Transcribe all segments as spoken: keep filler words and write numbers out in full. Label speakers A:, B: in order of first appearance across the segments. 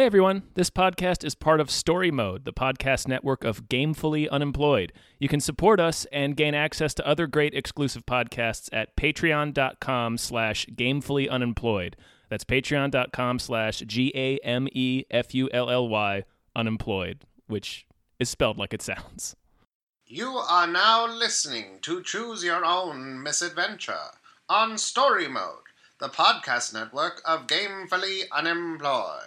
A: everyone. This podcast is part of Story Mode, the podcast network of Gamefully Unemployed. You can support us and gain access to other great exclusive podcasts at patreon.com slash gamefully unemployed. That's patreon.com slash G-A-M-E-F-U-L-L-Y unemployed, which is spelled like it sounds.
B: You are now listening to Choose Your Own Misadventure on Story Mode, the podcast network of Gamefully Unemployed.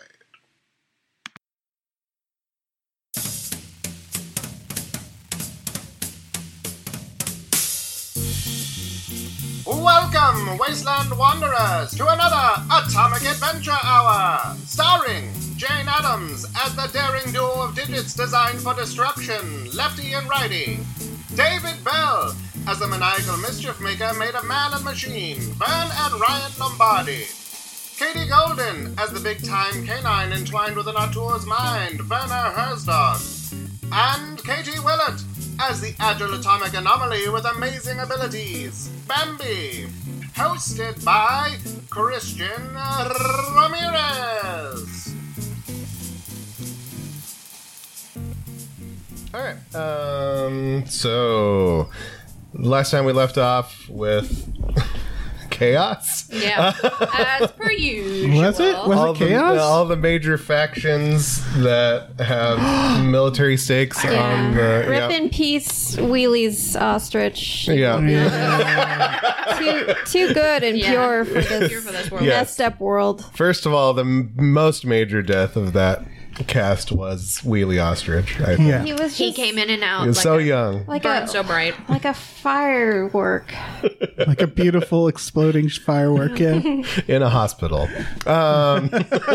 B: Welcome, Wasteland Wanderers, to another Atomic Adventure Hour, starring Jane Addams as the daring duo of digits designed for destruction, Lefty and Righty, David Bell as the maniacal mischief maker made of man and machine, Vern and Ryan Lombardi, Katie Golden as the big-time canine entwined within Artur's mind, Werner Herzog, and Katie Willett as the agile atomic anomaly with amazing abilities, Bambi, hosted by Christian Ramirez.
C: Alright, um, so, last time we left off with chaos?
D: Yeah, as per usual.
E: Was it? Was
C: all
E: it chaos?
C: The, all the major factions that have military stakes
D: Yeah.
C: on the...
F: Rip
C: yeah.
F: in peace, Wheelie's ostrich.
C: Yeah.
F: Too, too good and
D: Yeah.
F: pure for this
D: Pure for this world.
C: Yeah.
F: messed up world.
C: First of all, the m- most major death of that cast was Wheelie Ostrich, I think.
E: Yeah.
F: He was
D: He
F: just
D: came in and out.
C: He was
D: like
C: so
D: a,
C: young.
F: like
D: burned
F: a
D: so bright.
F: like a firework.
E: Like a beautiful exploding firework, yeah.
C: In a hospital. Um,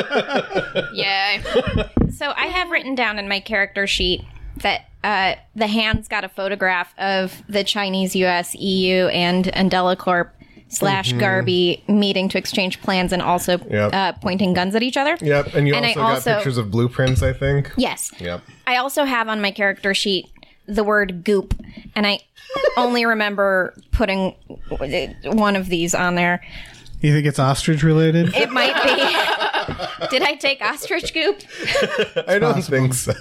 D: Yeah.
G: So I have written down in my character sheet that uh, the hands got a photograph of the Chinese, U S, E U, and Andela Corp slash Garby meeting to exchange plans and also
C: Yep.
G: uh, pointing guns at each other.
C: yep, and you
G: And I
C: also got
G: also-
C: pictures of blueprints, I think.
G: Yes.
C: Yep.
G: I also have on my character sheet the word goop, and I only remember putting one of these on there.
E: You think it's ostrich related?
G: It might be. Did I take ostrich goop?
C: I don't think so.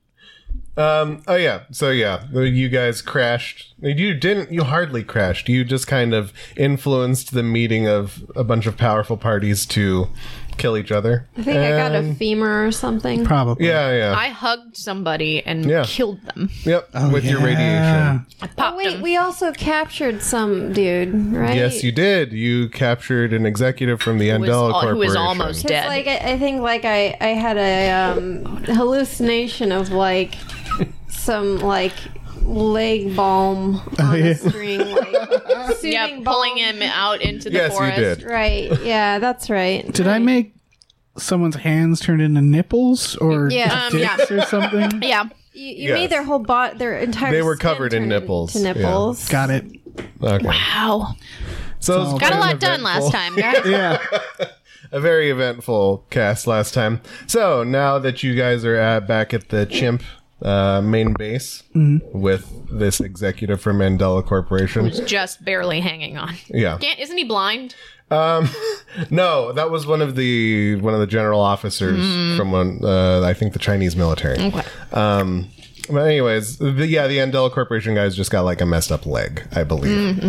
C: Um, oh yeah, so yeah, you guys crashed. You didn't, you hardly crashed. You just kind of influenced the meeting of a bunch of powerful parties to kill each other.
F: I think I got a
C: And-
F: femur or something.
E: Probably.
C: Yeah, yeah.
D: I hugged somebody and
C: Yeah.
D: killed them.
C: Yep,
E: Oh,
C: with your
E: yeah.
C: radiation.
D: I
F: Oh,
D: popped
F: wait,
D: them.
F: we also captured some dude, right?
C: Yes, you did. You captured an executive from the
D: Who was
C: Andela
D: al-
C: Corporation.
D: who was almost
F: Because,
D: dead.
F: like, I, I think, like, I, I had a um, hallucination of, like, some, like, leg balm on
E: yeah.
F: a string, like, soothing
D: yeah, pulling
F: balm.
D: him out into the
C: Yes, you
D: forest.
C: did.
F: Right, yeah, that's right.
E: Did I make someone's hands turn into nipples or
F: Yeah.
D: Um,
E: dicks or something?
D: Yeah.
F: You, you
C: Yes.
F: made their whole body, their entire
C: They were
F: skin
C: covered in
F: turn
C: nipples,
F: To
C: yeah.
F: nipples.
E: Got it.
C: Okay.
D: Wow.
C: So it was
E: Got
D: Got a
C: quite
D: lot
C: an
D: done last
C: eventful-
D: time, guys.
E: Yeah.
C: A very eventful cast last time. So now that you guys are at, back at the Chimp uh, main base with this executive from Mandela Corporation.
D: Just barely hanging on.
C: Yeah.
D: Can't, isn't he blind?
C: Um, no, that was one of the one of the general officers from one, uh, I think the Chinese military.
D: Okay.
C: Um, but anyways, the, yeah, the Andela Corporation guys just got like a messed up leg, I believe.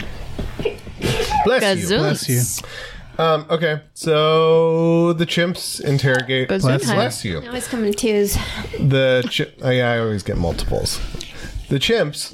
C: Bless you.
E: Bless you.
C: Um, okay, so the chimps interrogate.
D: Bless
C: Bless,
D: you.
C: bless you.
F: Always come in twos.
C: The chi- oh, yeah, I always get multiples. The chimps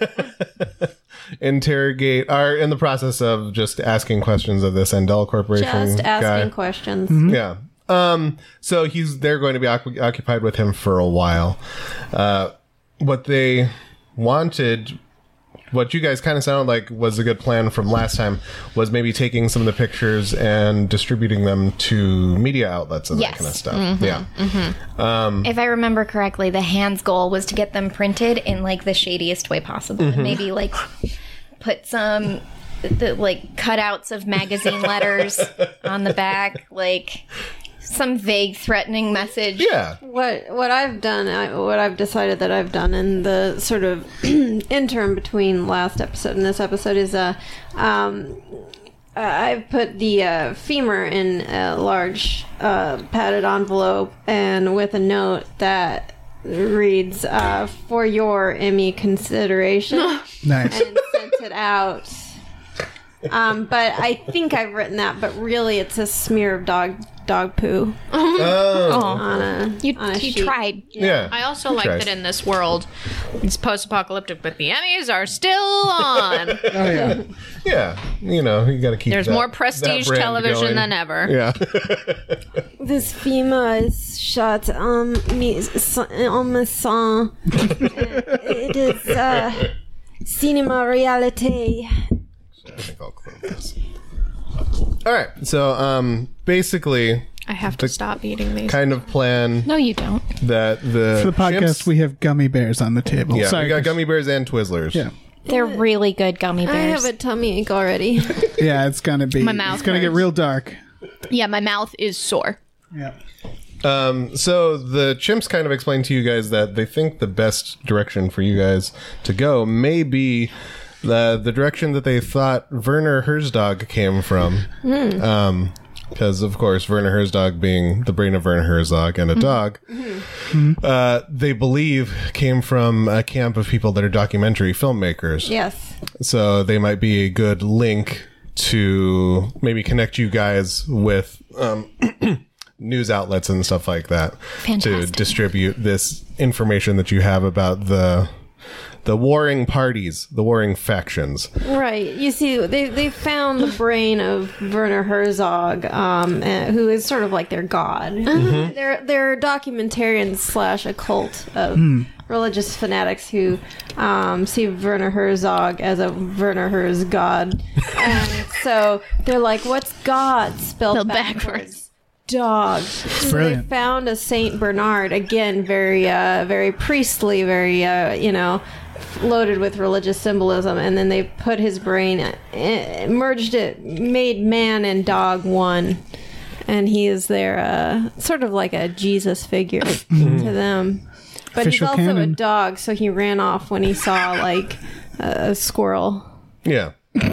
C: interrogate are in the process of just asking questions of this Andela Corporation
F: Just asking
C: guy.
F: questions.
C: Yeah. Um. So he's they're going to be occu- occupied with him for a while. Uh, what they wanted, what you guys kind of sounded like was a good plan from last time, was maybe taking some of the pictures and distributing them to media outlets and
G: Yes.
C: that kind of stuff. Yeah.
G: If I remember correctly, the hands goal was to get them printed in like the shadiest way possible.
C: Mm-hmm.
G: Maybe like put some the, like cutouts of magazine letters on the back, like some vague threatening message.
C: Yeah.
F: What what I've done, I, what I've decided that I've done in the sort of interim between last episode and this episode is uh, um, uh, I've put the uh, femur in a large uh, padded envelope and with a note that reads, uh, "For your Emmy consideration,"
E: Nice.
F: and sent it out. Um, but I think I've written that, but really it's a smear of dog dog poo
C: Oh,
F: on a
G: You,
F: on a
G: you
F: sheet.
G: tried.
C: yeah.
D: I also like
C: tries.
D: that in this world, it's post-apocalyptic, but the Emmys are still on.
E: Oh yeah.
C: Yeah, you know, you got to keep.
D: There's
C: that-
D: more
C: that
D: prestige
C: brand
D: television
C: going.
D: than ever.
C: Yeah.
F: This femur is shot on me on my song. It is uh, cinema reality.
C: I think I'll close this. All right, so um, basically,
D: I have to stop eating these.
C: kind of plan
G: No, you don't.
C: that the
E: For the podcast,
C: chimps-
E: we have gummy bears on the table.
C: yeah,
E: Sorry,
C: we got
E: Chris.
C: gummy bears and Twizzlers.
E: Yeah.
G: They're really good gummy
F: I
G: bears.
F: have a tummy ache already.
E: Yeah, it's gonna be.
D: My mouth
E: It's gonna get
D: hurts.
E: real dark.
D: Yeah, my mouth is sore.
E: Yeah.
C: Um, so the chimps kind of explained to you guys that they think the best direction for you guys to go may be the the direction that they thought Werner Herzog came from. Um, because of course Werner Herzog being the brain of Werner Herzog and a dog, uh, they believe came from a camp of people that are documentary filmmakers.
F: Yes.
C: So they might be a good link to maybe connect you guys with um, news outlets and stuff like that to
G: Fantastic.
C: distribute this information that you have about the the warring parties, the warring factions.
F: Right. You see, they they found the brain of Werner Herzog, um, uh, who is sort of like their god. They're they're documentarians slash occult of religious fanatics who um, see Werner Herzog as a Werner Herz god, and so they're like, "What's God spelled
D: Spelled
F: backwards?"
D: backwards.
F: Dog. So they
E: Brilliant.
F: found a Saint Bernard, again, very, uh, very priestly, very, uh, you know, loaded with religious symbolism, and then they put his brain, uh, merged it, made man and dog one, and he is their uh, sort of like a Jesus figure to them. But
E: Official
F: he's also
E: canon.
F: a dog, so he ran off when he saw like a, a squirrel.
C: Yeah.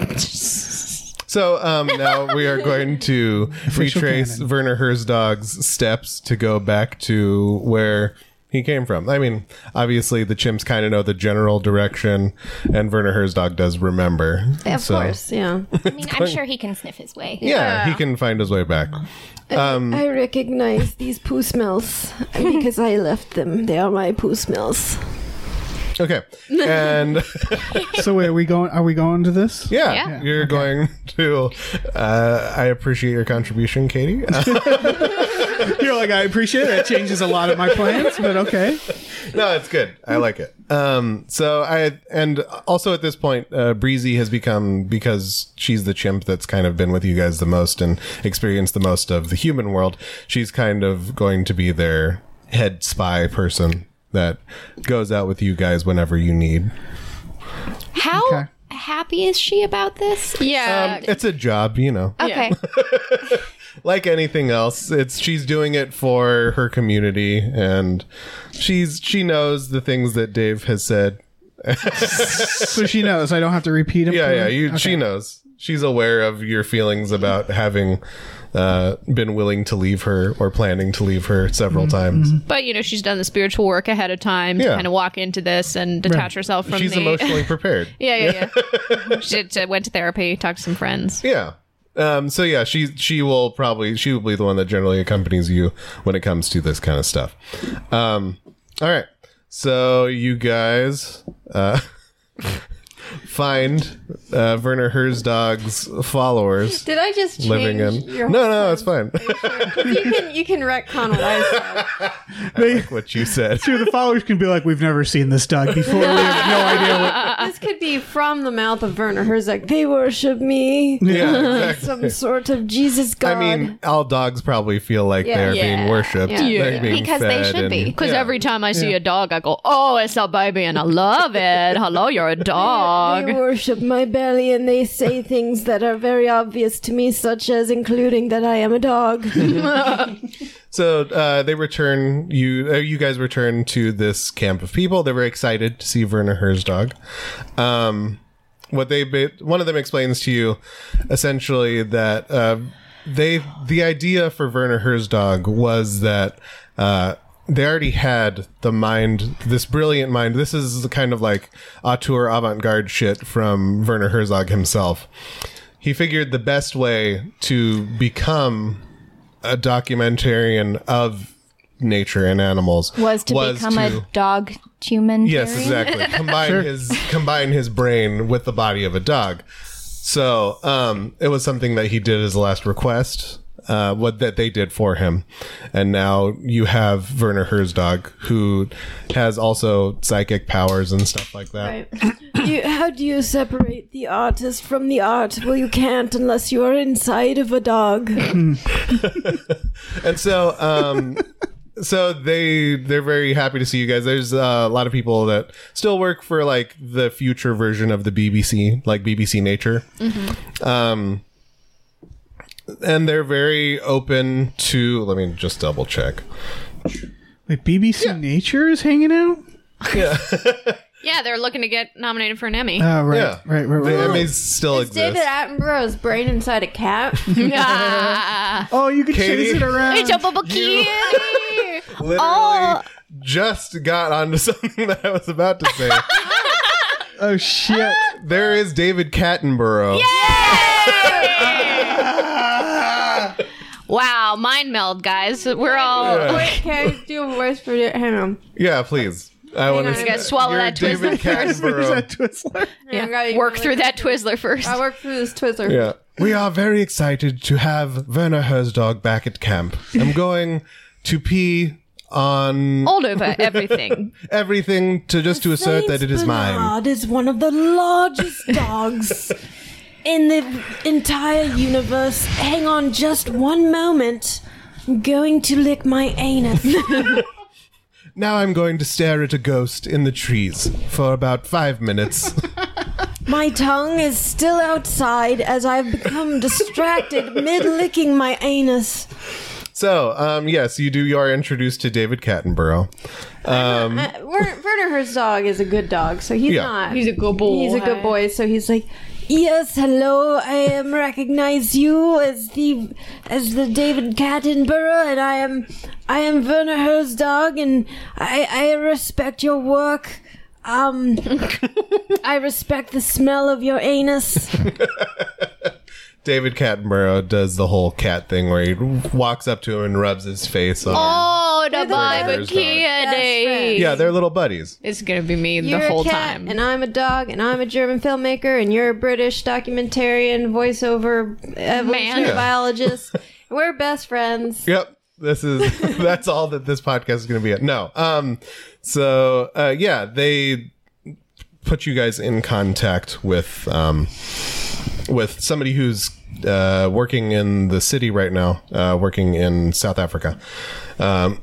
C: So um, now we are going to
E: Official
C: retrace
E: canon.
C: Werner Herzog's steps to go back to where he came from. I mean, obviously the chimps kind of know the general direction, and Werner Herzog does remember.
F: Of
C: So,
F: course, yeah.
G: I mean, I'm sure he can sniff his way.
C: Yeah, he can find his way back. Um,
F: I recognize these poo smells because I left them. They are my poo smells.
C: Okay, and
E: So wait, are we going? Are we going to this?
C: yeah,
D: Yeah.
C: you're going to. Uh, I appreciate your contribution, Katie.
E: You're like, I appreciate it. That changes a lot of my plans, but okay.
C: No, it's good. I like it. Um, so I and also at this point, uh, Breezy has become, because she's the chimp that's kind of been with you guys the most and experienced the most of the human world. She's kind of going to be their head spy person that goes out with you guys whenever you need.
G: How
E: Okay.
G: happy is she about this?
D: Yeah.
C: Um, it's a job, you know.
G: Okay.
C: Like anything else, it's she's doing it for her community, and she's she knows the things that Dave has said.
E: So she knows I don't have to repeat them.
C: Yeah,
E: to
C: yeah,
E: her?
C: you,
E: Okay.
C: she knows. She's aware of your feelings about having uh, been willing to leave her or planning to leave her several times.
D: But, you know, she's done the spiritual work ahead of time to
C: Yeah.
D: kind of walk into this and detach
E: Right.
D: herself from
C: She's
D: the...
C: emotionally prepared.
D: yeah, yeah, yeah. she did- went to therapy, talked to some friends.
C: Yeah. Um, so yeah, she she will probably she will be the one that generally accompanies you when it comes to this kind of stuff. Um, all right. So you guys uh, find uh, Werner Herzog's followers
F: Did I just change
C: living in.
F: your
C: No,
F: whole
C: no,
F: plan?
C: it's fine.
F: You can you can retcon what I said.
C: I like what you said.
E: Sure, the followers can be like, we've never seen this dog before. We have no idea what.
F: This could be from the mouth of Werner Herzog. They worship me.
C: Yeah, exactly.
F: Some sort of Jesus god.
C: I mean, all dogs probably feel like
F: Yeah.
C: they're
D: Yeah.
C: being worshipped.
F: Yeah.
C: They're
D: Yeah.
C: being
G: Because they
C: fed
G: should
C: and-
G: be.
D: Because
C: yeah.
D: every time I see a dog, I go, oh, it's a baby and I love it. Hello, you're a dog.
F: They worship my belly and they say things that are very obvious to me, such as including that I am a dog.
C: So uh, they return you. Uh, you guys return to this camp of people. They're very excited to see Werner Herzog. Um, what they ba- one of them explains to you essentially that uh, they the idea for Werner Herzog was that uh, they already had the mind, this brilliant mind. This is kind of like auteur avant-garde shit from Werner Herzog himself. He figured the best way to become a documentarian of nature and animals
G: Was to become
C: to-
G: a dog human.
C: Yes, exactly. Combine his combine his brain with the body of a dog. So um, it was something that he did as a last request. Uh, what that they did for him, and now you have Werner Herzog, who has also psychic powers and stuff like that.
F: Right. You, how do you separate the artist from the art? Well, you can't unless you are inside of a dog.
C: And so, um, so they they're very happy to see you guys. There's uh, a lot of people that still work for like the future version of the B B C, like B B C Nature. Mm-hmm. Um, and they're very open to. Let me just double check.
E: Wait, B B C
C: Yeah.
E: Nature is hanging out?
C: Yeah,
D: Yeah, they're looking to get nominated for an Emmy.
E: Oh, right.
C: yeah,
E: Right, right,
C: The
E: right.
C: Emmys still
F: Is
C: exist.
F: David Attenborough's brain inside a cat?
D: Ah,
E: Oh, you can
C: Katie?
E: chase it around.
D: it's a bubble kitty.
C: Literally
G: Oh.
C: just got onto something that I was about to say.
E: Oh, shit.
C: There is David Attenborough.
D: Wow, mind meld, guys. We're all.
C: Yeah.
F: Wait, can I do a voice for it? Hang on.
C: Yeah, please. I want
F: on,
C: to
F: you
D: gotta swallow that
C: David
E: There's
C: Attenborough.
E: that Twizzler.
F: I gotta-
D: Work through that Twizzler first.
F: I work through this Twizzler.
C: Yeah. We are very excited to have Werner Herzog back at camp. I'm going to pee on
D: All over everything.
C: everything to just to assert that it is mine.
F: Bernard is one of the largest dogs in the entire universe. Hang on just one moment. I'm going to lick my anus.
C: Now I'm going to stare at a ghost in the trees for about five minutes.
F: My tongue is still outside as I've become distracted mid-licking my anus.
C: So, um, yes, you do. You are introduced to David Attenborough. Um,
F: Uh, Werner Werner Herzog is a good dog, so he's
C: Yeah.
F: not.
D: He's a good boy.
F: He's a good boy, so he's like, yes, hello, I am recognize you as the as the David Attenborough, and I am I am Werner Herzog, and I I respect your work. Um, I respect the smell of your anus.
C: David Attenborough does the whole cat thing where he walks up to him and rubs his face on.
D: Oh, the Bible
C: Best
D: kitty.
C: Yeah, they're little buddies.
D: It's gonna be me
F: You're
D: the whole
F: a cat,
D: time.
F: and I'm a dog, and I'm a German filmmaker, and you're a British documentarian, voiceover, evolutionary
C: Yeah.
F: biologist. We're best friends.
C: Yep. This is that's all that this podcast is going to be at. No. Um so uh yeah, they put you guys in contact with um with somebody who's uh working in the city right now, uh working in South Africa. Um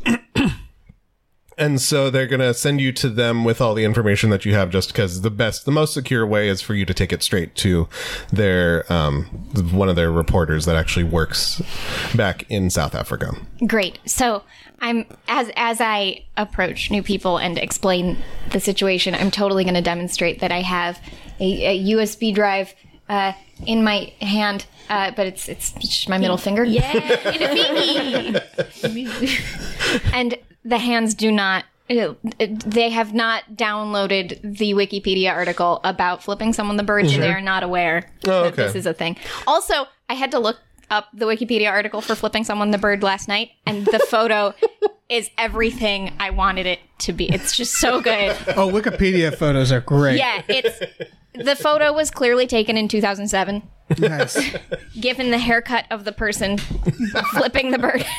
C: And so they're going to send you to them with all the information that you have, just because the best, the most secure way is for you to take it straight to their, um, one of their reporters that actually works back in South Africa.
G: Great. So I'm as as I approach new people and explain the situation, I'm totally going to demonstrate that I have a, a U S B drive uh, in my hand, uh, but it's it's just my middle finger. Yeah, in a pinky. And the hands do not. uh, They have not downloaded the Wikipedia article about flipping someone the bird, and they are not aware
C: Oh,
G: that
C: okay.
G: this is a thing. Also, I had to look up the Wikipedia article for flipping someone the bird last night, and the photo is everything I wanted it to be. It's just so good.
E: Oh, Wikipedia photos are great.
G: Yeah, it's the photo was clearly taken in two thousand seven.
E: Nice.
G: Given the haircut of the person flipping the bird.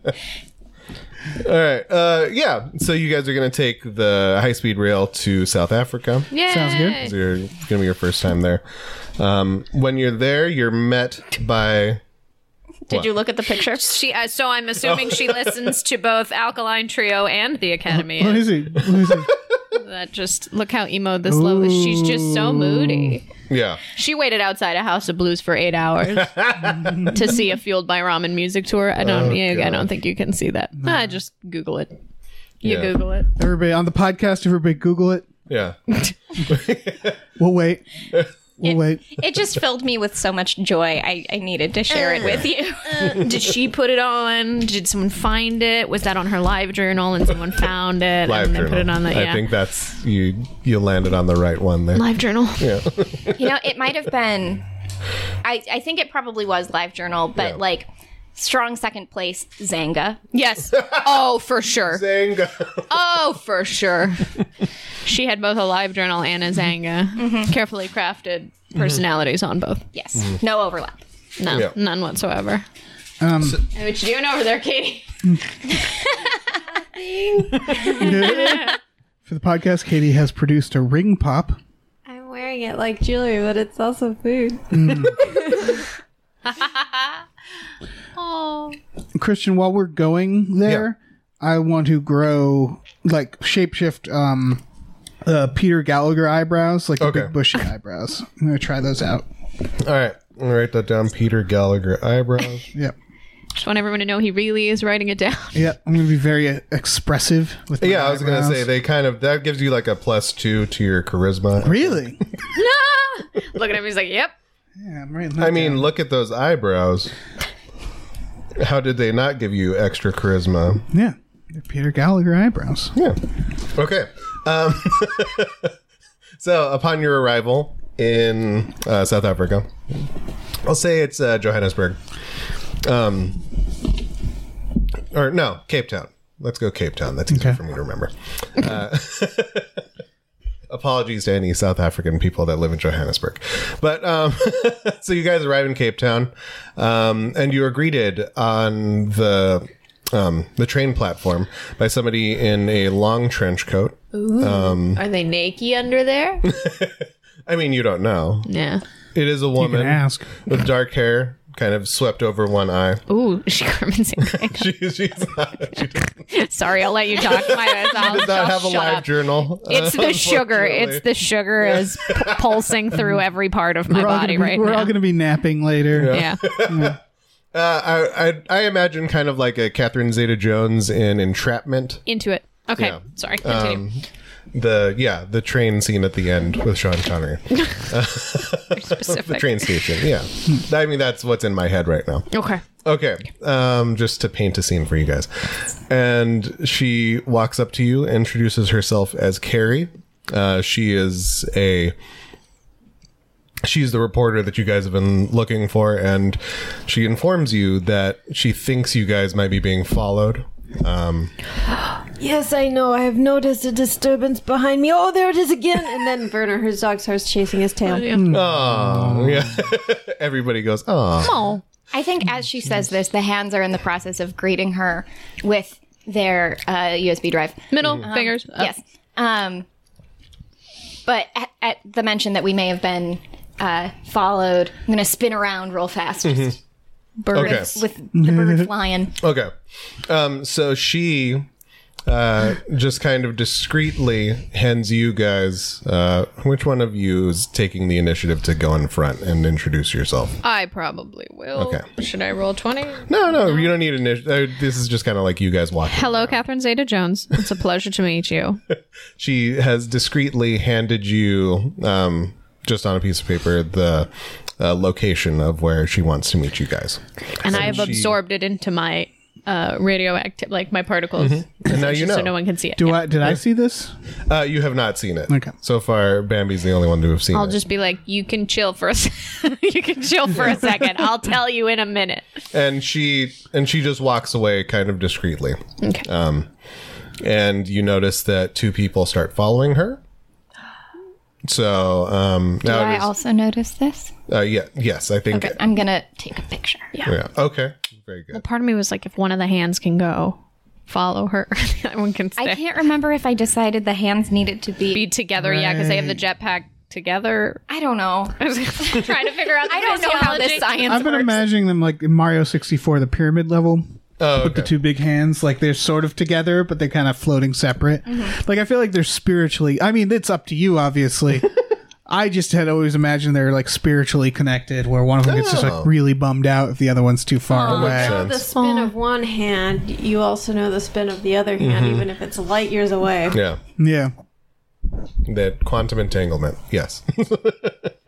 C: All right. Uh, yeah. So you guys are going to take the high speed rail to South Africa.
D: Yeah.
E: Sounds good.
C: So you're going to be your first time there. Um, when you're there, you're met by.
G: Did you look at the picture?
D: She, uh, so I'm assuming she listens to both Alkaline Trio and the Academy.
E: What is he? What is he?
D: That just look how emo this love is. She's just so moody.
C: Yeah.
D: She waited outside a House of Blues for eight hours to see a Fueled by Ramen music tour. I don't.
C: Oh,
D: yeah, I
C: God.
D: don't think you can see that. Ah, just Google it. You
C: Yeah.
D: Google it.
E: Everybody on the podcast, everybody Google it.
C: Yeah.
E: We'll wait. We'll wait.
G: It just filled me with so much joy. I, I needed to share it with you.
D: Uh, did she put it on? Did someone find it? Was that on her live journal and someone found it
C: Live
D: and then
C: journal.
D: put it on the yeah.
C: I think that's you. You landed on the right one there.
D: live journal?
C: Yeah.
G: You know, it might have been. I I think it probably was LiveJournal, but
C: Yeah.
G: like strong second place, Zanga.
D: Yes. Oh, for sure.
C: Zanga.
D: Oh, for sure. She had both a live journal and a Zanga. Carefully crafted personalities on both.
G: Yes, no overlap.
D: No,
C: Yeah.
D: none whatsoever.
E: Um,
D: Hey, what you doing over there, Katie?
E: for the podcast, Katie has produced a ring pop.
F: I'm wearing it like jewelry, but it's also food.
D: Oh.
E: Christian, while we're going there, I want to grow, like, shapeshift um, uh, Peter Gallagher eyebrows, like the
C: Okay.
E: big bushy eyebrows. I'm going to try those out.
C: All right. I'm gonna write that down. Peter Gallagher eyebrows.
E: Yep.
D: Just want everyone to know he really is writing it down.
E: Yep. I'm going to be very uh, expressive with my
C: Yeah, I was gonna
E: eyebrows.
C: say they kind of that gives you like a plus two to your charisma.
E: Really?
D: Look at him. He's like, yep.
E: Yeah, I'm writing that
C: I mean,
E: down.
C: look at those eyebrows. How did they not give you extra charisma?
E: Yeah. They're Peter Gallagher eyebrows.
C: Yeah. Okay. Um, so, upon your arrival in uh, South Africa, I'll say it's uh, Johannesburg. Um, or no, Cape Town. Let's go Cape Town. That's easier
E: Okay.
C: for me to remember. Uh, apologies to any South African people that live in Johannesburg. But um, so you guys arrive in Cape Town, um, and you are greeted on the um, the train platform by somebody in a long trench coat.
D: Are they naked under there?
C: I mean, you don't know.
D: Yeah.
C: It is a
E: You
C: woman
E: can ask.
C: with dark hair, kind of swept over one eye.
D: Ooh, she Carmen Sandiego.
C: She, she's not, she does
D: Sorry, I'll let you talk. My I'll,
C: not
D: I'll
C: have a
D: shut
C: live
D: up.
C: journal.
D: It's
C: uh,
D: the sugar.
C: unfortunately.
D: It's the sugar is p- pulsing through every part of my
E: We're, all
D: body
E: gonna, be,
D: right
E: we're
D: now.
E: all going to be napping later.
D: yeah.
C: Uh, I, I I imagine kind of like a Catherine Zeta-Jones in Entrapment.
D: Into it. Okay.
C: Yeah.
D: Sorry. Continue.
C: Um, the yeah the train scene at the end with Sean Connery.
D: Very
C: The
D: specific.
C: train station. Yeah, I mean that's what's in my head right now.
D: Okay.
C: Okay, um, just to paint a scene for you guys. And she walks up to you, introduces herself as Carrie. Uh, she is a... She's the reporter that you guys have been looking for, and she informs you that she thinks you guys might be being followed. Um,
F: Yes, I know. I have noticed a disturbance behind me. Oh, there it is again. And then Werner Herzog starts chasing his tail.
C: oh, yeah. Everybody goes, oh.
D: Oh.
G: I think as she says this, the hands are in the process of greeting her with their uh, U S B drive.
D: Middle fingers. up.
G: Yes. Um, but at, at the mention that we may have been uh, followed, I'm going to spin around real fast. Just
D: Bird.
C: Okay.
G: with the bird flying.
C: Okay. Um, so she uh, just kind of discreetly hands you guys, uh, which one of you is taking the initiative to go in front and introduce yourself?
D: I probably will.
C: Okay.
D: Should I roll twenty?
C: No, no, you don't need initiative. Uh, this is just kind of like you guys walking.
D: Hello, Catherine Zeta-Jones. It's a pleasure to meet you.
C: She has discreetly handed you, um, just on a piece of paper, the uh, location of where she wants to meet you guys.
D: And I have
C: she-
D: absorbed it into my uh, radioactive, like my particles.
C: And now you know.
D: So no one can see it.
E: Do
D: Yeah.
E: I? Did I see this?
C: Uh, you have not seen it.
E: Okay.
C: So far, Bambi's the only one to have seen
D: I'll
C: it.
D: just be like, you can chill for a se- you can chill for a second. I'll tell you in a minute.
C: and she and she just walks away kind of discreetly.
D: Okay.
C: Um, and you notice that two people start following her. So um,
G: Do
C: now
G: I
C: it is,
G: also notice this?
C: uh, yeah, yes, I think.
G: Okay, I'm going to take a picture.
C: Yeah. Okay. Very good.
D: Part of me was like, if one of the hands can go, follow her. The other one can stay.
G: I can't remember if I decided the hands needed to be.
D: be together, yeah, because they have the jetpack together.
G: I don't know.
D: I was trying to figure out. The
G: I don't know how this
D: physiology.
G: science
E: I've been
G: works.
E: imagining them like in Mario sixty-four, the pyramid level.
C: Oh,
E: With the two big hands, like they're sort of together, but they're kind of floating separate. Like I feel like they're spiritually. I mean, it's up to you, obviously. I just had always imagined they're like spiritually connected, where one of them gets just
C: Oh.
E: like really bummed out if the other one's too far
F: You
E: away.
F: know the spin of one hand, you also know the spin of the other hand, even if it's light years away.
C: Yeah.
E: Yeah.
C: That quantum entanglement. Yes.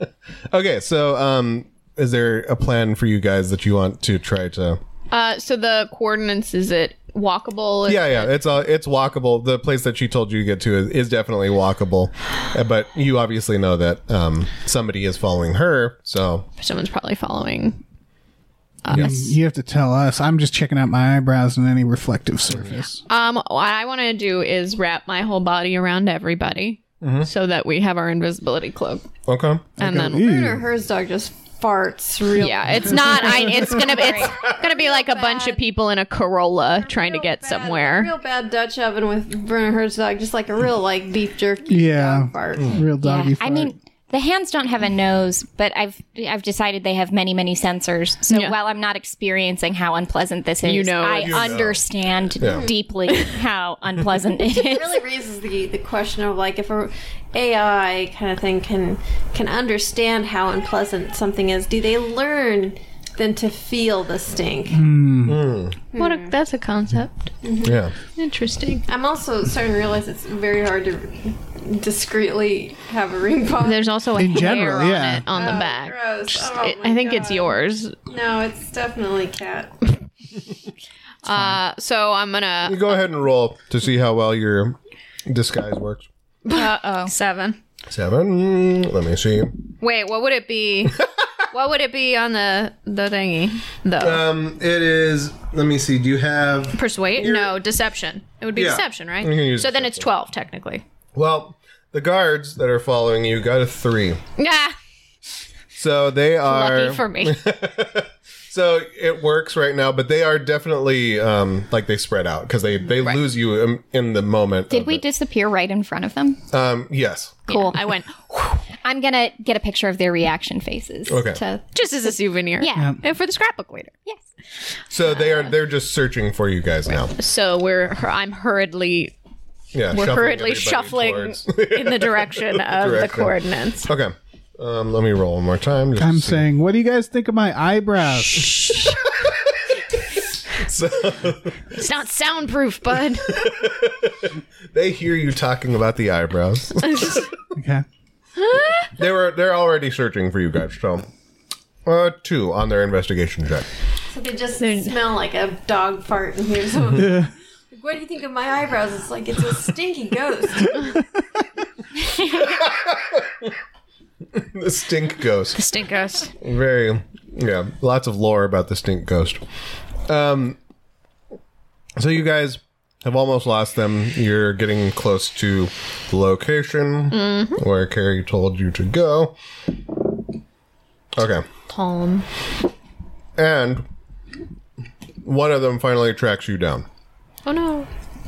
C: Okay, so um, is there a plan for you guys that you want to try to?
D: Uh, so the coordinates, is it walkable? Is
C: Yeah, yeah,
D: it-
C: it's uh, it's walkable. The place that she told you to get to is, is definitely walkable, Uh, but you obviously know that um, somebody is following her. So
D: Someone's probably following
E: You,
D: us.
E: you have to tell us. I'm just checking out my eyebrows and any reflective surface.
D: Um, what I want to do is wrap my whole body around everybody so that we have our invisibility cloak.
C: okay,
D: And then,
F: Werner Herzog just farts real.
D: yeah, it's not. I. It's gonna be. It's gonna be like a bunch of people in a Corolla trying to
F: Real
D: get
F: bad-
D: somewhere.
F: Real bad Dutch oven with Werner Herzog, just like a real like beef jerky
E: Yeah.
F: dog fart.
E: Real doggy
G: Yeah,
E: fart.
G: I mean, the hands don't have a nose, but I've I've decided they have many many sensors. So
D: Yeah.
G: while I'm not experiencing how unpleasant this is,
D: You know
G: I
D: it. You
C: know.
G: understand
C: Yeah.
G: deeply how unpleasant it
F: It
G: is.
F: really raises the the question of like if a A I kind of thing can can understand how unpleasant something is, do they learn then to feel the stink?
D: What? A, that's a concept.
C: yeah.
D: Interesting.
F: I'm also starting to realize it's very hard to discreetly have a ring pop.
D: There's also a
E: In
D: hair
E: general,
D: on
E: yeah.
D: it on the
F: Oh,
D: back.
F: gross.
D: Just-
F: Oh
D: it-
F: my
D: I think it's
F: God.
D: yours.
F: No, it's definitely cat.
D: Uh, so I'm gonna.
C: You go ahead and roll to see how well your disguise works.
D: Uh oh. Seven.
C: Seven. Let me see.
D: Wait, what would it be? What would it be on the the thingy? The
C: Um, it is. Let me see. Do you have?
D: persuade? No, deception. It would be
C: Yeah.
D: deception, right?
C: We can use
D: So then it's twelve technically.
C: Well, the guards that are following you got a three.
D: Yeah,
C: So they are.
D: lucky for me.
C: So it works right now, but they are definitely um, like they spread out because they they lose you in, in the moment.
G: Did
C: of
G: we
C: it.
G: disappear right in front of them?
C: Um, yes.
G: Cool.
D: I went
G: I'm gonna get a picture of their reaction faces.
C: Okay.
G: To,
D: just as a souvenir.
G: yeah.
D: And for the scrapbook later.
G: Yes.
C: So they are. They're just searching for you guys now.
D: So we're I'm hurriedly
C: Yeah.
D: we're
C: shuffling
D: hurriedly
C: everybody
D: shuffling
C: towards-
D: in the direction of the
C: Direction.
D: coordinates.
C: Okay. Um, let me roll one more time. just
E: I'm
C: to see.
E: saying, what do you guys think of my eyebrows?
C: So
D: It's not soundproof, bud.
C: they hear you talking about the eyebrows.
E: Okay.
C: they were. They're already searching for you guys. So, uh, two on their investigation check.
F: So they just smell like a dog fart and here's someone.
E: Yeah.
F: Like, what do you think of my eyebrows? It's like it's a stinky ghost.
C: The stink ghost.
D: Stink ghost.
C: Very, yeah, lots of lore about the stink ghost. Um, so you guys have almost lost them. You're getting close to the location where Carrie told you to go. Okay,
D: Palm.
C: and one of them finally tracks you down.
D: Oh no.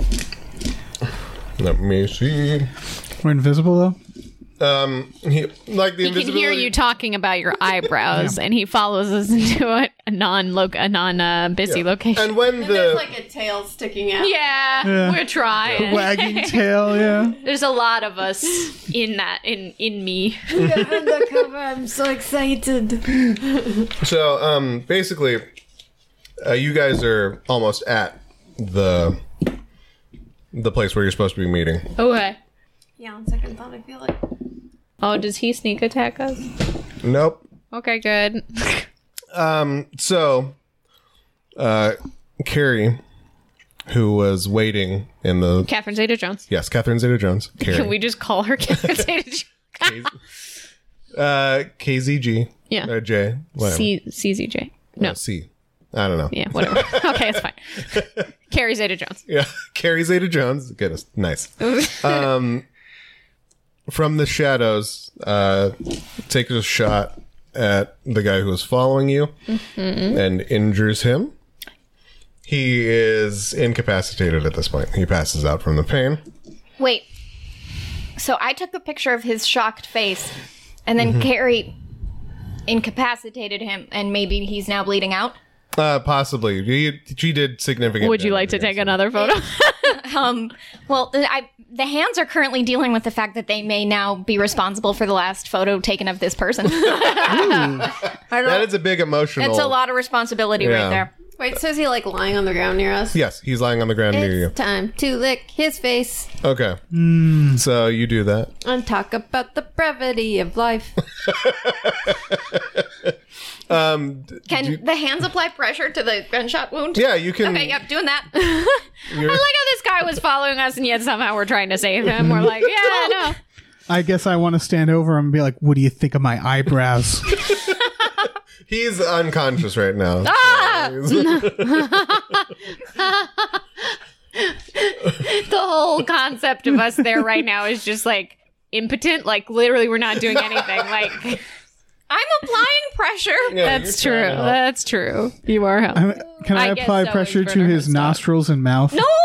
C: Let me see.
E: We're invisible, though?
C: Um, he, like the
D: He can
C: invisibility.
D: hear you talking about your eyebrows, and he follows us into a, a non loc a non uh, busy
C: Yeah.
D: location.
C: And when
F: And
C: the
F: there's like a tail sticking out.
D: yeah,
E: Yeah.
D: we're trying.
E: Wagging tail, yeah.
D: There's a lot of us in that in in me.
F: Undercover, I'm so excited.
C: So, um, basically, uh, you guys are almost at the the place where you're supposed to be meeting.
D: Okay.
F: Yeah, on second thought, I feel like.
D: Oh, does he sneak attack us?
C: Nope.
D: Okay, good.
C: Um, so, uh, Carrie, who was waiting in the
D: Catherine Zeta-Jones.
C: yes, Catherine Zeta-Jones,
D: Can
C: Carrie,
D: we just call her Catherine Zeta-Jones?
C: uh, K Z G,
D: Yeah.
C: uh, J, whatever,
D: C CZJ. No.
C: Uh, C, I don't know.
D: Yeah, whatever. Okay, it's fine. Carrie Zeta-Jones.
C: Yeah, Carrie Zeta-Jones. Goodness, nice. um, from the shadows, uh, takes a shot at the guy who was following you and injures him. He is incapacitated at this point. He passes out from the pain.
G: Wait. So I took a picture of his shocked face, and then Carrie incapacitated him, and maybe he's now bleeding out.
C: Uh, possibly. He, she did significant
D: Would you like to
C: damage
D: take
C: against
D: another photo?
G: Um, well, the- I, the hands are currently dealing with the fact that they may now be responsible for the last photo taken of this person.
C: him. That is a big emotional.
G: It's a lot of responsibility
C: Yeah.
G: right there.
F: Wait, so is he like lying on the ground near us?
C: Yes, he's lying on the ground near you.
F: It's time to lick his face
C: Okay.
E: Mm.
C: So you do that.
F: and talk about the brevity of life.
C: Um,
G: Can the hands apply pressure to the gunshot wound?
C: yeah, you can.
G: Okay, yep, doing that.
D: I like how this guy was following us, and yet somehow we're trying to save him. We're like, yeah, no.
E: I guess I want to stand over him and be like, what do you think of my eyebrows?
C: He's unconscious right now.
D: Ah!
C: So
D: The whole concept of us there right now is just like impotent. Like literally, we're not doing anything. Like
G: I'm applying pressure.
C: Yeah,
D: that's
C: you're
D: true.
C: trying to help.
D: That's true. You are helping.
E: I'm- Can I,
D: I guess
E: apply
D: so
E: pressure
D: is
E: to
D: Werner
E: his
D: Herzog.
E: nostrils and mouth?
G: No.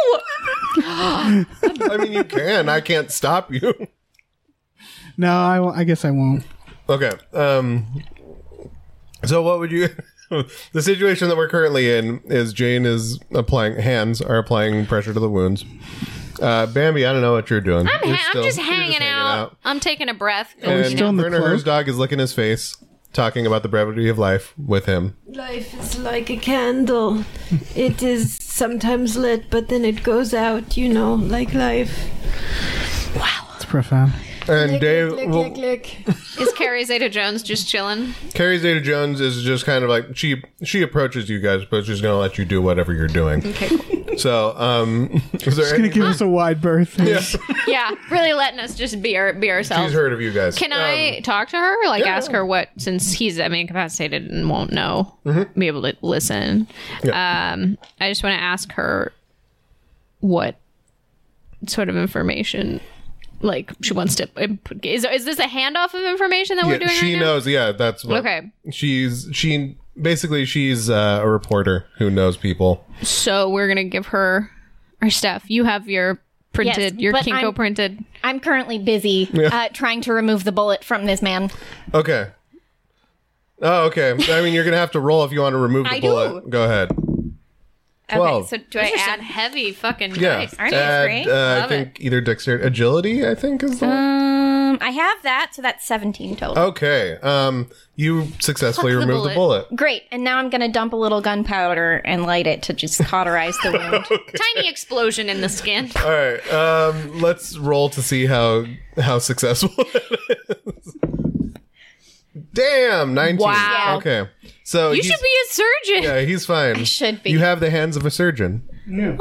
C: I mean, you can. I can't stop you.
E: No, I, won't- I guess I won't.
C: Okay. Um. So what would you? The situation that we're currently in is Jane is applying hands are applying pressure to the wounds. Uh, Bambi, I don't know what you're doing.
D: I'm,
C: You're
D: ha-
C: still-
D: I'm just
C: you're
D: hanging, out. I'm taking a breath.
C: And
E: still in the
C: Werner
E: cloak?
C: Herzog is licking his face, talking about the brevity of life with him.
F: Life is like a candle. It is sometimes lit, but then it goes out, you know, like life.
E: It's profound.
C: And Dave,
F: Lick,
C: well,
F: lick, lick.
D: Is Carrie Zeta-Jones just chilling?
C: Carrie Zeta-Jones is just kind of like she she approaches you guys, but she's gonna let you do whatever you're doing.
D: Okay, cool.
C: So, um, is there
E: It's going to
C: any,
E: give us a wide berth.
C: yeah,
D: Yeah, really letting us just be our, be ourselves.
C: she's heard of you guys.
D: Can
C: Um,
D: I talk to her? Like,
C: yeah.
D: ask her what, since he's, I mean, incapacitated and won't know, be able to listen.
C: Mm-hmm. Yeah.
D: Um, I just want to ask her what sort of information, like, she wants to input. Is, is this a handoff of information that we're
C: Yeah,
D: doing
C: she
D: right now?
C: knows. Yeah, that's what.
D: Okay.
C: She's she basically she's uh, a reporter who knows people.
D: So we're going to give her our stuff. You have your printed,
G: Yes,
D: your
G: but
D: Kinko
G: I'm-
D: printed.
G: I'm currently busy uh, trying to remove the bullet from this man.
C: Okay. Oh, okay. I mean, you're gonna have to roll if you want to remove the
G: I do.
C: bullet. Go ahead. Twelve.
G: Okay, so do I
D: Those are
G: add?
D: some heavy fucking
C: Yeah.
D: dice.
G: Aren't these
C: Add,
G: great?
C: uh, I
D: Love
C: think either dexterity, agility. I think is the one.
G: Um, I have that, so that's seventeen total.
C: Okay. Um, you successfully
D: Fuck the
C: removed the bullet.
G: Great, and now I'm gonna dump a little gunpowder and light it to just cauterize the wound.
D: Tiny explosion in the skin.
C: All right. Um, let's roll to see how how successful it is. Damn, nineteen.
D: Wow.
C: Okay. So
D: You
C: he's,
D: should be a surgeon.
C: Yeah, he's fine.
G: I should be.
C: You have the hands of a surgeon.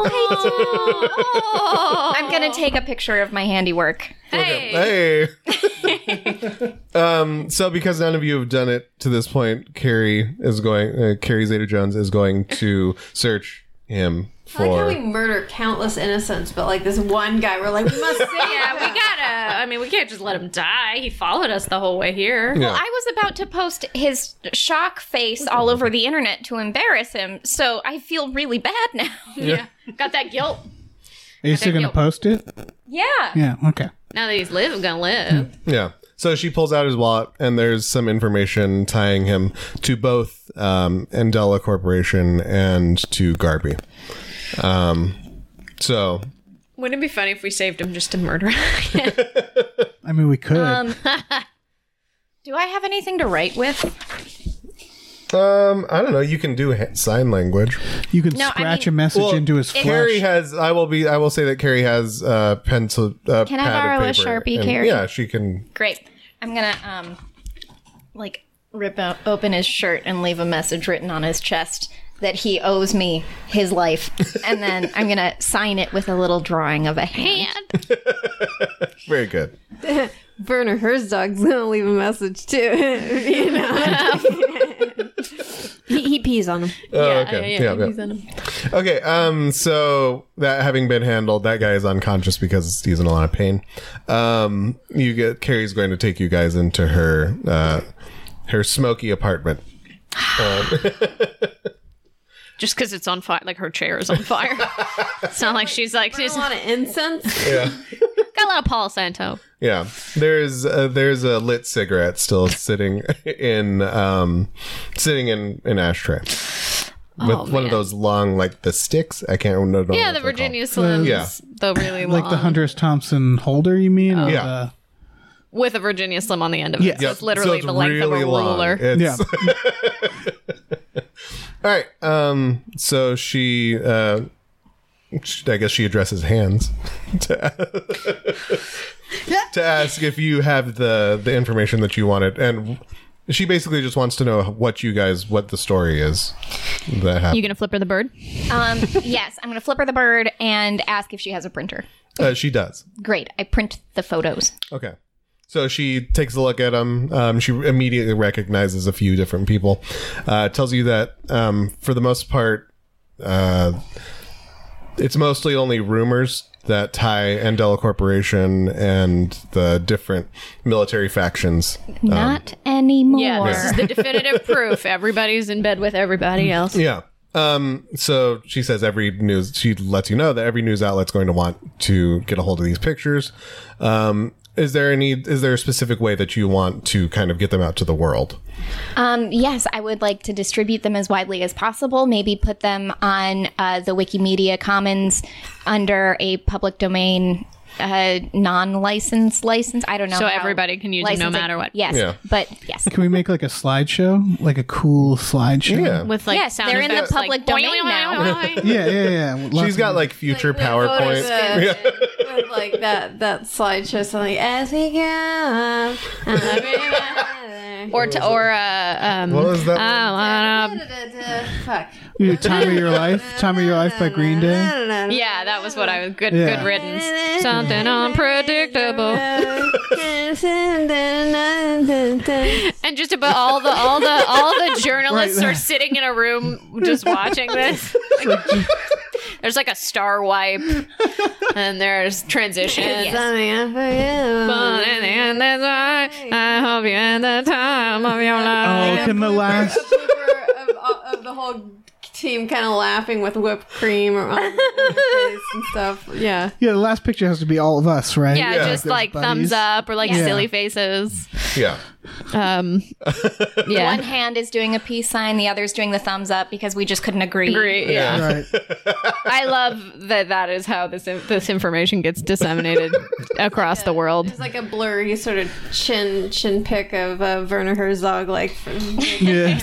D: Oh.
G: I'm gonna take a picture of my handiwork.
D: Hey.
C: Hey. um. So because none of you have done it to this point, Carrie is going. Uh, Carrie Zeta-Jones is going to search him
F: I like how
C: for.
F: we murder countless innocents, but like this one guy, we're like, we must save
D: Yeah, we
F: him.
D: gotta. I mean, we can't just let him die. He followed us the whole way here.
C: Yeah.
G: Well, I was about to post his shock face all over the internet to embarrass him, so I feel really bad now.
D: Yeah. Got that guilt.
E: Are you still going to
D: guilt.
E: post it?
G: Yeah.
E: Yeah, okay.
D: Now that he's living, gonna live.
C: Yeah. So she pulls out his wallet, and there's some information tying him to both um, Andela Corporation and to Garby. Um. So
D: Wouldn't it be funny if we saved him just to murder him?
E: I mean, we could.
G: Um, do I have anything to write with?
C: Um, I don't know. You can do ha- sign language.
E: you can
G: no, I
E: scratch
G: mean-
E: a message
C: Well,
E: into his
C: Carrie
E: flesh.
C: has. I will be. I will say that Carrie has uh, pencil. Uh,
G: Can I
C: pad of
G: borrow a
C: paper,
G: Sharpie,
C: and-
G: Carrie?
C: Yeah, she can.
G: Great. I'm gonna um, like rip out, open his shirt and leave a message written on his chest that he owes me his life, and then I'm gonna sign it with a little drawing of a hand.
D: And
C: Very good.
F: Werner Herzog's gonna leave a message too. You know, he, he pees on him.
C: Oh, okay. Yeah, yeah. Okay. Um. So that having been handled, that guy is unconscious because he's in a lot of pain. Um. You get Carrie's going to take you guys into her uh her smoky apartment.
D: just because it's on fire, like her chair is on fire. It's not like she's like she's
F: A lot of incense.
C: Yeah.
D: got a lot of Palo Santo.
C: Yeah, there's uh, there's a lit cigarette still sitting in um sitting in an ashtray with
D: Oh,
C: one
D: man.
C: of those long like the sticks. I can't remember.
D: Yeah,
C: what
D: the
C: they're
D: Virginia Slims.
C: Yeah.
D: The really long.
E: Like the Hunter S. Thompson holder, you mean? Or
C: Yeah.
E: the-
D: with a Virginia Slim on the end of it.
E: Yeah.
D: So
C: called.
D: it's literally
C: So
D: the length of a
C: really long.
D: ruler.
C: It's-
E: Yeah.
C: All right. Um. So she, uh, I guess she addresses Hands to, to ask if you have the the information that you wanted, and she basically just wants to know what you guys, what the story is that happened.
D: You gonna flip her the bird?
G: Um, yes, I'm going to flip her the bird and ask if she has a printer.
C: Uh, she does.
G: Great. I print the photos.
C: Okay. So she takes a look at them. Um, she immediately recognizes a few different people. Uh, tells you that um, for the most part, uh, it's mostly only rumors that tie Andela Corporation and the different military factions.
G: Not anymore.
D: Yeah, this is the definitive proof. Everybody's in bed with everybody else.
C: Yeah. Um, so she says every news, she lets you know that every news outlet's going to want to get a hold of these pictures. Um, is there any, is there a specific way that you want to kind of get them out to the world?
G: Um, yes, I would like to distribute them as widely as possible. Maybe put them on uh, the Wikimedia Commons under a public domain uh, non-licensed license. I don't know.
D: So
G: how
D: everybody can use them no
G: licensing-
D: matter what.
G: Yes,
C: Yeah.
G: but yes.
E: Can we make like a slideshow? Like a cool slideshow?
C: Yeah.
D: With like
G: Yes,
D: sound
G: they're in the
D: effects,
G: public
D: like,
G: domain
D: boing,
G: now.
D: boing, boing, boing.
E: Yeah, yeah, yeah. Lots
C: She's got
E: of-
C: like future
F: Like, the
C: PowerPoint.
F: photos,
C: Yeah.
F: uh, with, like that that slideshow, something as we go.
D: Or to, or uh, um,
C: What was that
D: I
C: one?
D: wanna-
F: Fuck.
E: You know, Time of Your Life, Time of Your Life by Green Day.
D: yeah, that was what I was. Good,
E: Yeah.
D: good riddance. Something unpredictable. And just about all the all the all the journalists
E: Right.
D: are sitting in a room just watching this. There's like a star wipe, and there's transitions.
F: Something I
D: But in the end, that's why I hope you had the time of your
E: Oh,
D: life.
E: can the last...
F: of, of the whole team kind of laughing with whipped cream on their face and stuff. Yeah.
E: Yeah, the last picture has to be all of us, right?
D: Yeah,
C: Yeah.
D: just
E: Those
D: like
E: buddies.
D: thumbs up or like
E: Yeah.
D: silly faces.
C: Yeah.
D: Um, yeah.
G: One hand is doing a peace sign, the other's doing the thumbs up because we just couldn't agree.
D: Agree, yeah.
E: Right.
D: I love that that is how this this information gets disseminated across the world.
F: There's like a blurry sort of chin chin pic of uh, Werner Herzog, like from
E: Yeah.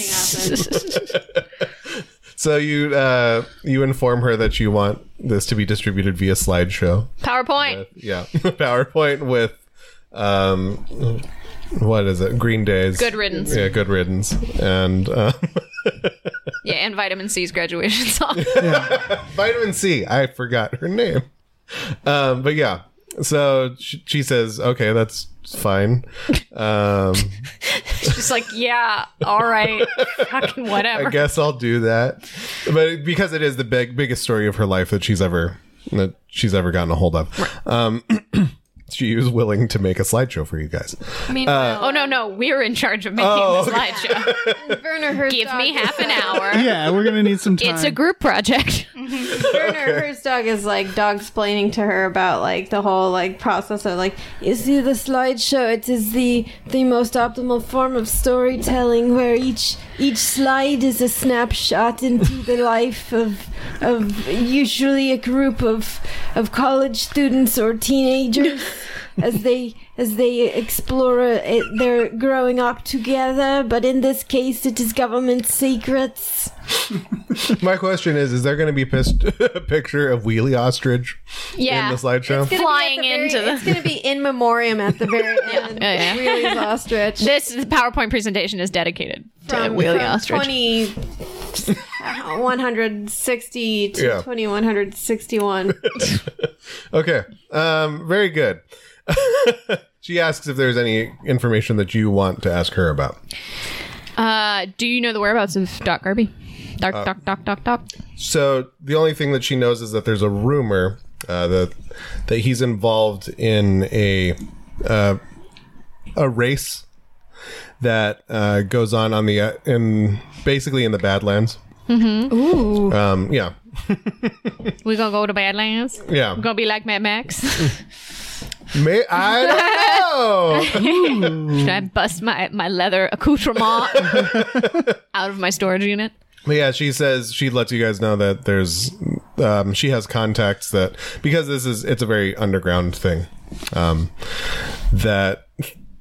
C: So you uh, you inform her that you want this to be distributed via slideshow.
D: PowerPoint.
C: Yeah, PowerPoint with um, what is it? Green Days.
D: Good riddance.
C: Yeah, good riddance. And um,
D: Yeah, and Vitamin C's graduation song.
C: Vitamin C. I forgot her name. Um, but yeah, so she, she says, "Okay, that's fine." Um,
D: Just like, yeah, all right, fucking whatever.
C: I guess I'll do that. But because it is the big biggest story of her life that she's ever that she's ever gotten a hold of. Um, she was willing to make a slideshow for you guys.
F: Meanwhile,
D: Oh no, no, we're in charge of making
C: Oh,
D: the slideshow.
F: Werner Herzog.
D: Give me half an hour.
E: Yeah, we're gonna need some time.
D: It's a group project.
F: Werner Herzog is like dog explaining to her about like the whole like process of like you see the slideshow. It is the the most optimal form of storytelling where each each slide is a snapshot into the life of of usually a group of of college students or teenagers as they as they explore it, their growing up together. But in this case, it is government secrets.
C: My question is: Is there going to be a pis- a picture of Wheelie Ostrich
D: Yeah.
C: in the slideshow?
F: It's gonna
D: Flying
F: be at the
D: into
F: very,
D: the-
F: It's going to be in memoriam at the very end.
D: Yeah, yeah.
F: Wheelie's Ostrich.
D: This PowerPoint presentation is dedicated to
F: from,
D: Wheelie
F: from
D: Ostrich.
F: twenty one sixty to
C: Yeah.
F: twenty-one sixty-one.
C: Okay, um, very good. She asks if there's any information that you want to ask her about.
D: Uh, do you know the whereabouts of Doc Garby? Doc, Doc, Doc, Doc, Doc.
C: So the only thing that she knows is that there's a rumor uh, that that he's involved in a uh, a race that uh, goes on on the uh, in basically in the Badlands. Mm-hmm. Ooh. Um, yeah,
D: We gonna go to Badlands?
C: yeah.
D: Gonna be like Mad Max?
C: May I don't know.
D: Should I bust my, my leather accoutrement out of my storage unit?
C: But yeah, she says she lets you guys know that there's um, she has contacts that because this is it's a very underground thing um, that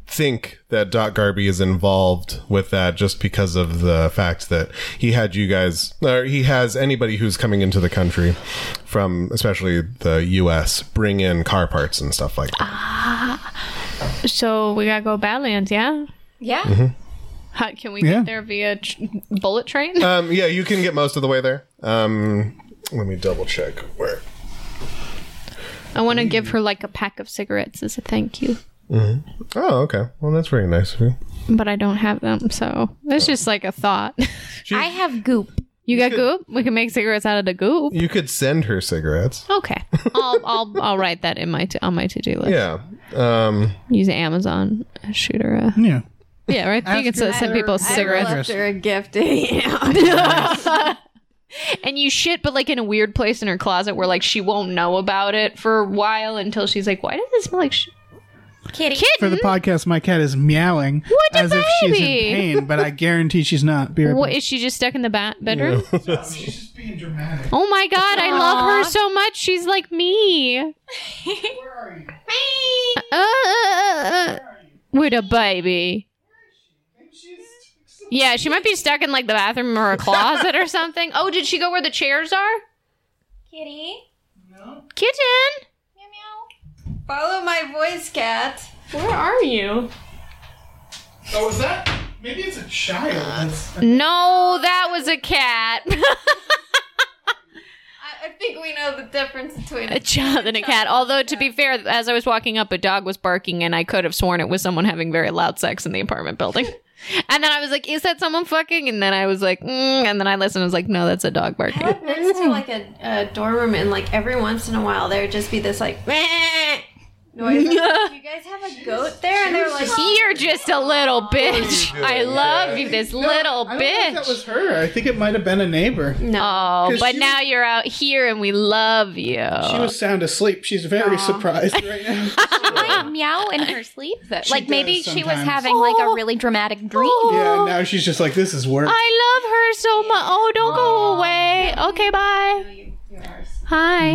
C: think that Doc Garby is involved with that just because of the fact that he had you guys, or he has anybody who's coming into the country from, especially the U S, bring in car parts and stuff like that.
D: Ah. So we gotta go Badlands, yeah?
G: Yeah.
C: Mm-hmm.
D: How, can we
E: Yeah.
D: get there via tr- bullet train?
C: Um, yeah, you can get most of the way there. Um, let me double check where.
D: I want to give her like a pack of cigarettes as a thank you.
C: Mm-hmm. Oh, okay. Well, that's very nice of you.
D: But I don't have them, so it's just like a thought.
G: I have goop.
D: You got goop? We can make cigarettes out of the goop.
C: You could send her cigarettes.
D: Okay, I'll I'll I'll write that in my t- on my to do list.
C: Yeah. Um,
D: Use Amazon. Shoot her a
E: Yeah.
D: yeah, right. You can
E: her-
D: s- send people
F: I
D: cigarettes,
F: left her a gift. Yeah.
D: and you shit, but like in a weird place in her closet where like she won't know about it for a while until she's like, "Why does it smell like sh-
G: Kitty.
D: kitten?"
E: For the podcast, my cat is meowing
D: What the
E: as if she's in
D: baby?
E: pain, but I guarantee she's not. Be right
D: What
E: back.
D: is she just stuck in the ba- bedroom?
E: She's just being dramatic.
D: Oh my god, I love her so much. She's like me.
E: Where are you?
D: Uh, uh, uh, with a baby. Yeah, she might be stuck in like the bathroom or a closet or something. Oh, did she go where the chairs are?
G: Kitty.
D: Kitten,
G: Meow meow.
F: Follow my voice, cat.
D: where are you?
E: Oh, is that? Maybe it's a child. That's-
D: No, that was a cat.
F: I, I think we know the difference between
D: A child and a cat. Although, to be fair, as I was walking up, a dog was barking, and I could have sworn it was someone having very loud sex in the apartment building. And then I was like, is that someone fucking? And then I was like, mm, and then I listened and I was like, no, that's a dog barking.
F: I lived next to like a, a dorm room, and like every once in a while there would just be this like meh noise. Like, do you guys have a goat there? And they were like,
D: You're just a little bitch. I love you, this little
E: I don't know if that
D: bitch.
E: was her. I think it might have been a neighbor.
F: no.
D: Oh,
E: 'Cause
D: but
E: she
D: now you're out here and we love you.
E: She was sound asleep. She's very surprised right now.
G: Like meow in her sleep. Like maybe
E: does
G: she was
E: sometimes.
G: having like a really dramatic dream.
E: Yeah, now she's just like, this is work.
D: I love her so much. Oh, don't go away. Okay, bye. Hi.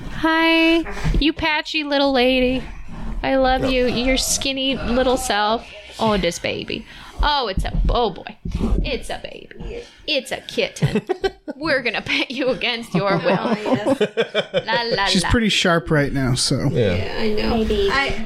D: Hi. You patchy little lady. I love you. Your skinny little self. Oh, this baby. Oh, it's a, oh boy. It's a baby. It's a kitten. We're going to pet you against your will.
F: Oh, yes.
D: La la
E: She's
D: la.
E: pretty sharp right now, so.
C: yeah.
F: Yeah, I know.
G: Maybe.
F: I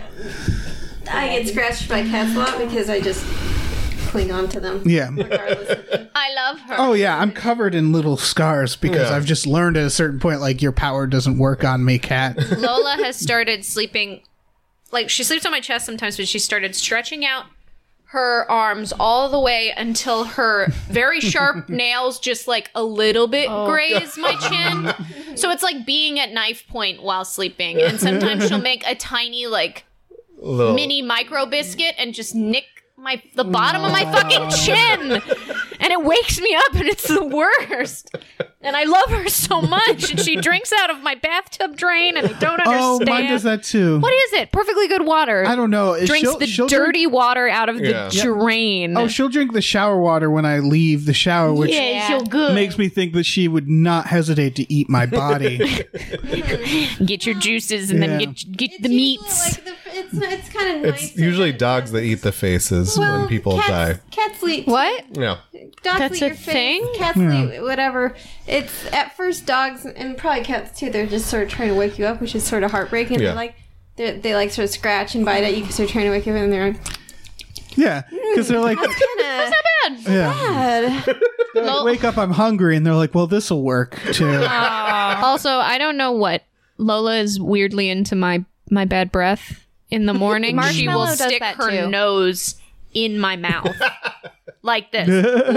F: I get scratched by cats a lot because I just cling on to them.
E: Yeah.
F: Regardless of the-
D: I love her.
E: Oh, yeah, I'm covered in little scars because
C: Yeah.
E: I've just learned at a certain point, like, your power doesn't work on me, cat.
D: Lola has started sleeping, like she sleeps on my chest sometimes, but she started stretching out her arms all the way until her very sharp nails just like a little bit graze my chin. So it's like being at knife point while sleeping. And sometimes she'll make a tiny like
C: Little-
D: mini micro biscuit and just nick my the bottom of my fucking chin. And it wakes me up and it's the worst. And I love her so much. And she drinks out of my bathtub drain and I don't
E: Oh,
D: understand.
E: mine does that too.
D: What is it? Perfectly good water.
E: I don't know.
D: Drinks
E: She'll-
D: the
E: she'll
D: dirty
E: drink-
D: water out of
C: Yeah.
D: the drain.
E: Oh, she'll drink the shower water when I leave the shower, which
D: yeah, so good.
E: makes me think that she would not hesitate to eat my body.
D: Get your juices and
E: Yeah.
D: then get get
F: It's
D: the
F: usually,
D: meats.
F: Like, the, it's it's kind of nice.
C: It's usually dogs that eat the faces
F: well,
C: when people
F: cats,
C: die.
F: Cats eat.
D: What?
C: Yeah.
F: Dogs
D: That's
F: eat
D: a
F: your face.
D: thing?
F: Cats eat whatever. It's at first dogs and probably cats too. They're just sort of trying to wake you up, which is sort of heartbreaking.
C: Yeah.
F: They're like they they like sort of scratch and bite at you because they're trying to wake you up, and they're like,
E: Yeah, because they're like,
F: kind of
D: Bad.
E: yeah,
F: bad.
E: they're like, wake up, I'm hungry, and they're like, well, this will work too.
D: Also, I don't know what Lola is weirdly into my my bad breath in the morning. She will
G: Marshmallow does
D: stick
G: that
D: her
G: too.
D: nose in my mouth like this.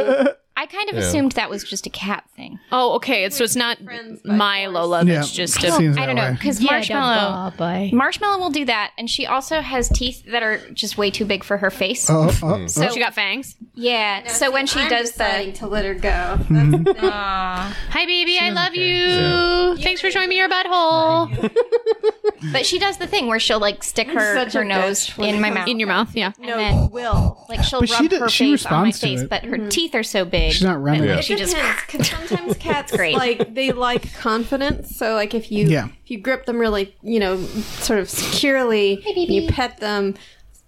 G: I kind of
C: Yeah.
G: assumed that was just a cat thing.
D: Oh, okay. So it's not
F: Friends by
D: my
F: force.
D: Lola.
E: Yeah,
D: That's just a.
E: seems
G: I don't
E: that
G: know
E: way.
G: because Marshmallow Marshmallow will do that, and she also has teeth that are just way too big for her face.
E: Oh, oh,
G: So
D: She got fangs.
G: yeah, so when she
F: I'm
G: does
F: deciding
G: the
F: to let her go. That's the thing.
G: Aw.
D: Hi, baby. I love you. Thanks for showing me your butthole.
G: But she does the thing where she'll like stick her,
F: such
G: her
F: a
G: nose
F: bitch when
G: in
F: it
G: my
F: comes
G: mouth.
D: In your mouth, yeah.
G: and then
F: Will.
G: like she'll
E: But
G: rub
E: she did-
G: her
E: she
G: face on my
E: responds to
G: face,
E: it.
G: but her teeth are so big.
E: She's not running.
G: And
E: Yeah.
G: then she just
F: Because sometimes cats
G: great.
F: like they like confidence. So like if you
E: Yeah.
F: if you grip them really, you know, sort of securely, and you pet them,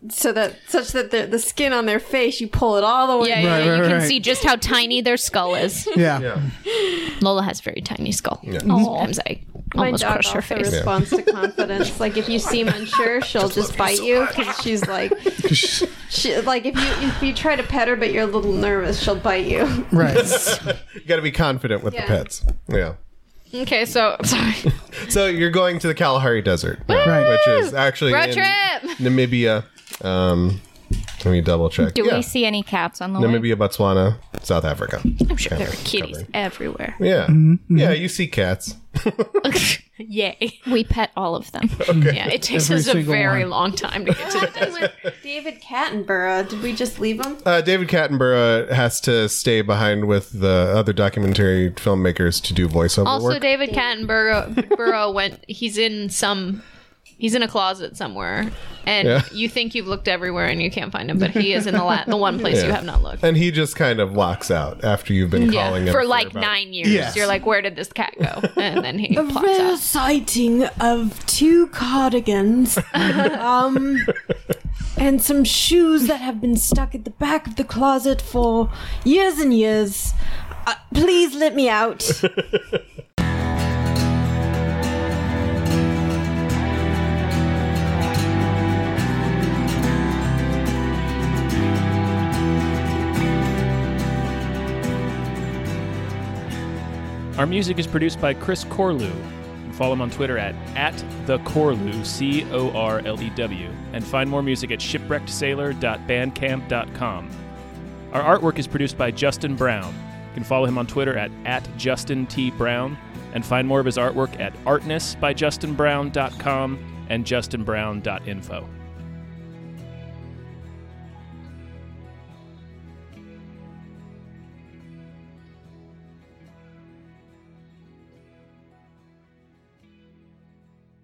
F: so that such that the the skin on their face, you pull it all the way.
D: Yeah, yeah,
E: Right,
D: you
E: right,
D: can
E: right.
D: see just how tiny their skull is.
E: Yeah.
C: Yeah.
D: Lola has a very tiny skull.
C: Yeah.
D: Sometimes I
F: My
D: almost
F: dog
D: crush her
F: also
D: face.
F: responds to confidence. Like if you seem unsure, she'll just bite you because she's like, she, like if you if you try to pet her but you're a little nervous, she'll bite you.
E: Right.
C: You got to be confident with
F: Yeah.
C: the pets. Yeah.
D: Okay, so sorry.
C: So you're going to the Kalahari Desert, now,
E: Right.
C: which is actually
D: Road
C: in
D: trip!
C: Namibia. Um, let me double check.
G: Do
C: yeah.
G: we see any cats on the way?
C: Namibia, Botswana, South Africa.
D: I'm sure there are kitties everywhere.
C: Yeah.
E: Mm-hmm.
C: Yeah, you see cats.
D: Yay.
G: We pet all of them.
D: Yeah, it takes
E: Every
D: us a
E: single
D: very
E: one.
D: long time to get to the desert.
F: David Cattenborough, did we just leave him?
C: Uh, David Cattenborough has to stay behind with the other documentary filmmakers to do voiceover
D: Also,
C: work.
D: David Cattenborough Burrow went. He's in some. He's in a closet somewhere, and
C: Yeah.
D: you think you've looked everywhere and you can't find him, but he is in the la- the one place you
C: Yeah.
D: have not looked.
C: And he just kind of walks out after you've been calling him
D: for like
C: about-
D: nine years.
E: Yes.
D: You're like, where did this cat go? And then he
F: A
D: pops
F: rare
D: out.
F: sighting of two cardigans, um, and some shoes that have been stuck at the back of the closet for years and years. Uh, please let me out.
A: Our music is produced by Chris Corlew. You can follow him on Twitter at, at the Corlew, C O R L E W, and find more music at shipwrecked sailor dot bandcamp dot com. Our artwork is produced by Justin Brown. You can follow him on Twitter at, at Justin T. Brown, and find more of his artwork at artness by justin brown dot com and justin brown dot info.